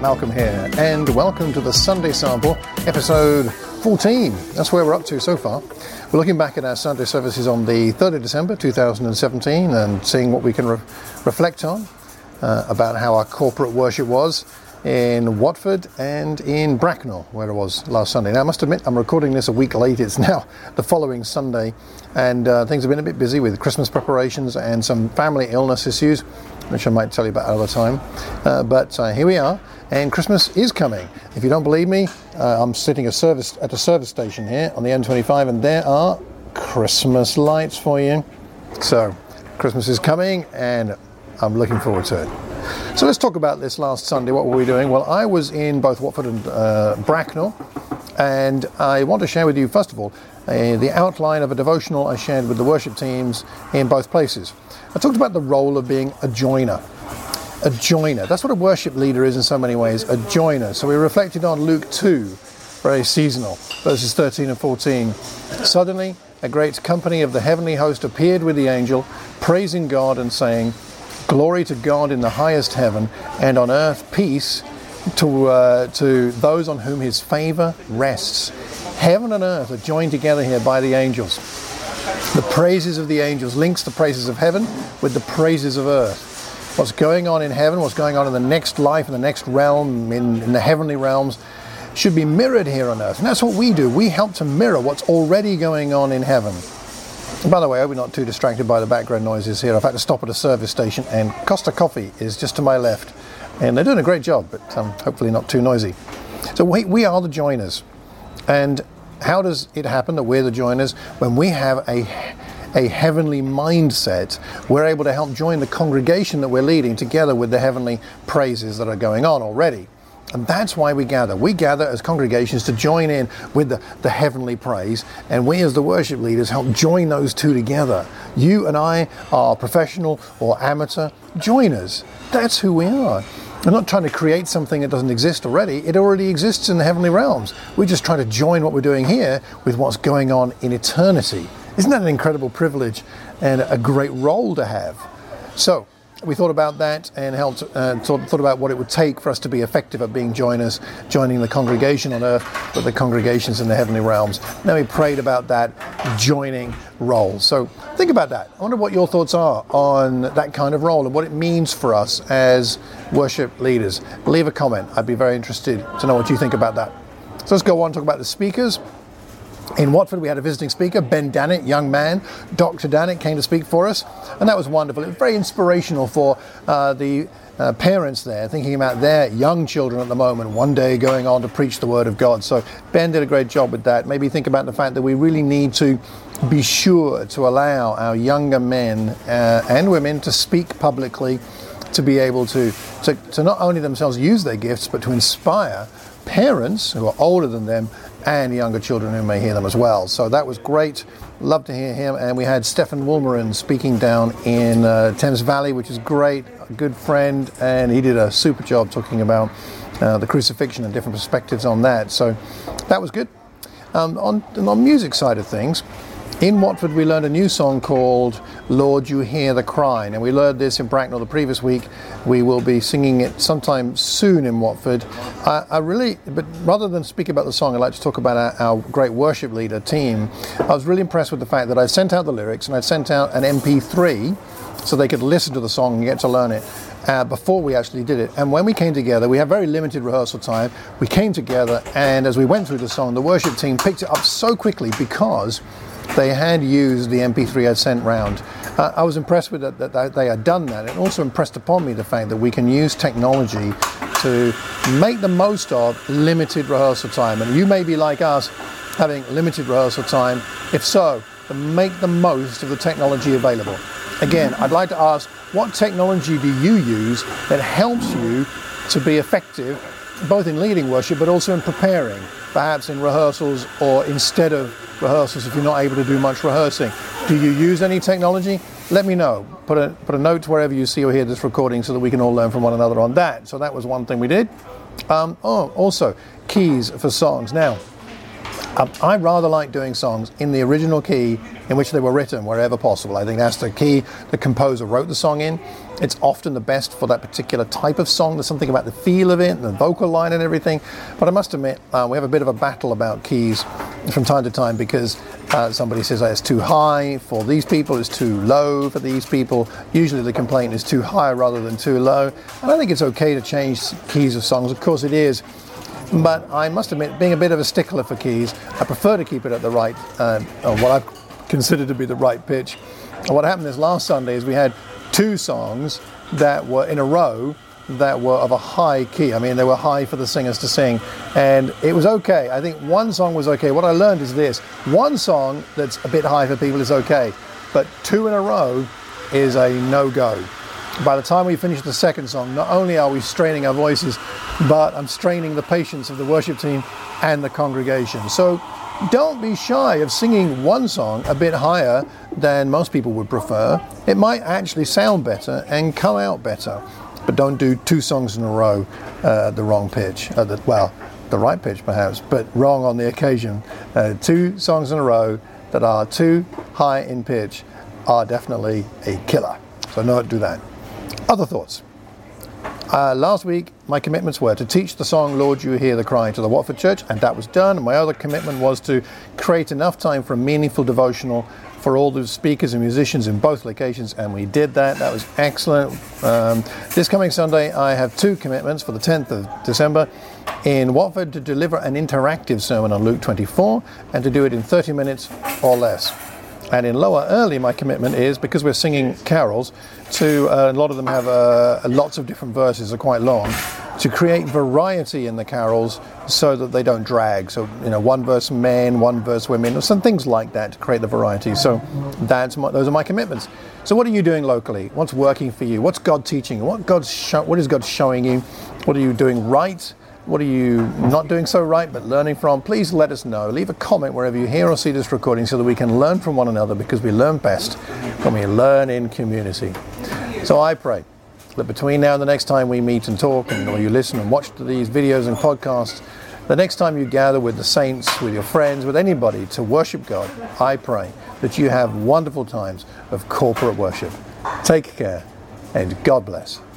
Malcolm here, and welcome to the Sunday Sample, episode 14. That's where we're up to so far. We're looking back at our Sunday services on the 3rd of December 2017 and seeing what we can reflect on about how our corporate worship was in Watford and in Bracknell, where it was last Sunday. Now, I must admit, I'm recording this a week late. It's now the following Sunday, and things have been a bit busy with Christmas preparations and some family illness issues, which I might tell you about another time. But here we are, and Christmas is coming. If you don't believe me, I'm sitting at a service station here on the M25, and there are Christmas lights for you. So, Christmas is coming, and I'm looking forward to it. So let's talk about this last Sunday. What were we doing? Well, I was in both Watford and Bracknell, and I want to share with you, first of all, the outline of a devotional I shared with the worship teams in both places. I talked about the role of being a joiner. A joiner. That's what a worship leader is in so many ways, a joiner. So we reflected on Luke 2, very seasonal, verses 13 and 14. Suddenly, a great company of the heavenly host appeared with the angel, praising God and saying, "Glory to God in the highest heaven, and on earth peace to those on whom his favor rests." Heaven and earth are joined together here by the angels. The praises of the angels links the praises of heaven with the praises of earth. What's going on in heaven, what's going on in the next life, in the next realm, in the heavenly realms, should be mirrored here on earth. And that's what we do. We help to mirror what's already going on in heaven. And by the way, I hope you're not too distracted by the background noises here. I've had to stop at a service station, and Costa Coffee is just to my left. And they're doing a great job, but hopefully not too noisy. So we are the joiners. And how does it happen that we're the joiners? When we have a heavenly mindset, we're able to help join the congregation that we're leading together with the heavenly praises that are going on already. And that's why we gather. We gather as congregations to join in with the heavenly praise, and we as the worship leaders help join those two together. You and I are professional or amateur joiners. That's who we are. We're not trying to create something that doesn't exist already. It already exists in the heavenly realms. We're just trying to join what we're doing here with what's going on in eternity. Isn't that an incredible privilege and a great role to have? So, we thought about that and thought about what it would take for us to be effective at being joiners, joining the congregation on earth, but the congregations in the heavenly realms. Then we prayed about that joining role. So think about that. I wonder what your thoughts are on that kind of role and what it means for us as worship leaders. Leave a comment. I'd be very interested to know what you think about that. So let's go on and talk about the speakers. In Watford, we had a visiting speaker, Ben Dannett, young man. Dr. Dannett came to speak for us, and that was wonderful. It was very inspirational for the parents there, thinking about their young children at the moment, one day going on to preach the Word of God. So Ben did a great job with that. Maybe think about the fact that we really need to be sure to allow our younger men and women to speak publicly, to be able to not only themselves use their gifts, but to inspire parents who are older than them and younger children who may hear them as well. So that was great. Love to hear him. And we had Stefan Woolmarin speaking down in Thames Valley, which is great. A good friend, and he did a super job talking about the crucifixion and different perspectives on that. So that was good. On the music side of things, in Watford we learned a new song called "Lord, You Hear the Cry," and we learned this in Bracknell the previous week. We will be singing it sometime soon in Watford. But rather than speak about the song, I'd like to talk about our great worship leader team. I was really impressed with the fact that I sent out the lyrics and I sent out an MP3 so they could listen to the song and get to learn it before we actually did it. And when we came together, we had very limited rehearsal time. We came together, and as we went through the song, the worship team picked it up so quickly because they had used the MP3 I'd sent round. I was impressed with that they had done that. It also impressed upon me the fact that we can use technology to make the most of limited rehearsal time. And you may be like us, having limited rehearsal time. If so, then make the most of the technology available. Again, I'd like to ask, what technology do you use that helps you to be effective, both in leading worship, but also in preparing, perhaps in rehearsals or instead of rehearsals if you're not able to do much rehearsing? Do you use any technology? Let me know. Put a note wherever you see or hear this recording so that we can all learn from one another on that. So that was one thing we did. Also, keys for songs. Now, I rather like doing songs in the original key in which they were written, wherever possible. I think that's the key the composer wrote the song in. It's often the best for that particular type of song. There's something about the feel of it, and the vocal line and everything. But I must admit, we have a bit of a battle about keys from time to time, because somebody says it's too high for these people, it's too low for these people. Usually the complaint is too high rather than too low. And I think it's okay to change keys of songs. Of course it is. But I must admit, being a bit of a stickler for keys, I prefer to keep it at the right, what I consider to be the right pitch. And what happened this last Sunday is we had 2 songs that were in a row that were of a high key. I mean, they were high for the singers to sing, and it was okay. I think one song was okay. What I learned is this: one song that's a bit high for people is okay, but 2 in a row is a no-go. By the time we finish the second song, not only are we straining our voices, but I'm straining the patience of the worship team and the congregation. So don't be shy of singing one song a bit higher than most people would prefer. It might actually sound better and come out better. But don't do 2 songs in a row at the wrong pitch. The right pitch perhaps, but wrong on the occasion. 2 songs in a row that are too high in pitch are definitely a killer. So don't do that. Other thoughts. Last week, my commitments were to teach the song Lord You Hear the Cry to the Watford Church, and that was done. And my other commitment was to create enough time for a meaningful devotional for all the speakers and musicians in both locations, and we did that. That was excellent. This coming Sunday, I have 2 commitments for the 10th of December in Watford to deliver an interactive sermon on Luke 24 and to do it in 30 minutes or less. And in Lower Early, my commitment is, because we're singing carols, to a lot of them have lots of different verses, are quite long, to create variety in the carols so that they don't drag. So, one verse men, one verse women, or some things like that to create the variety. So those are my commitments. So what are you doing locally? What's working for you? What's God teaching you? What is God showing you? What are you doing right? What are you not doing so right but learning from? Please let us know. Leave a comment wherever you hear or see this recording so that we can learn from one another, because we learn best when we learn in community. So I pray that between now and the next time we meet and talk, or you listen and watch these videos and podcasts, the next time you gather with the saints, with your friends, with anybody to worship God, I pray that you have wonderful times of corporate worship. Take care and God bless.